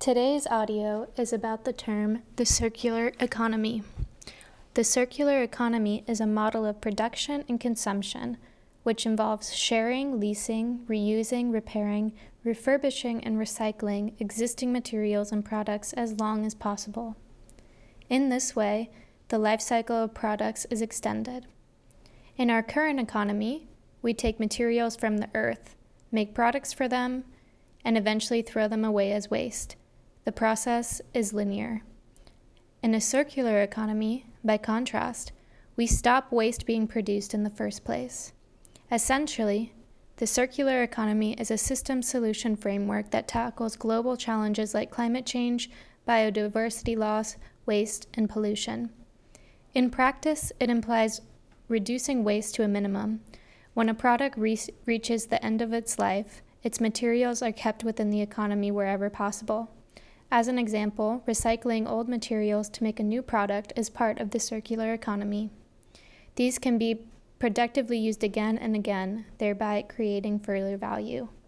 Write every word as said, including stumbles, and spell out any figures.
Today's audio is about the term the circular economy. The circular economy is a model of production and consumption, which involves sharing, leasing, reusing, repairing, refurbishing, and recycling existing materials and products as long as possible. In this way, the life cycle of products is extended. In our current economy, we take materials from the earth, make products for them, and eventually throw them away as waste. The process is linear. In a circular economy, by contrast, we stop waste being produced in the first place. Essentially, the circular economy is a system solution framework that tackles global challenges like climate change, biodiversity loss, waste, and pollution. In practice, it implies reducing waste to a minimum. When a product re- reaches the end of its life, its materials are kept within the economy wherever possible. As an example, recycling old materials to make a new product is part of the circular economy. These can be productively used again and again, thereby creating further value.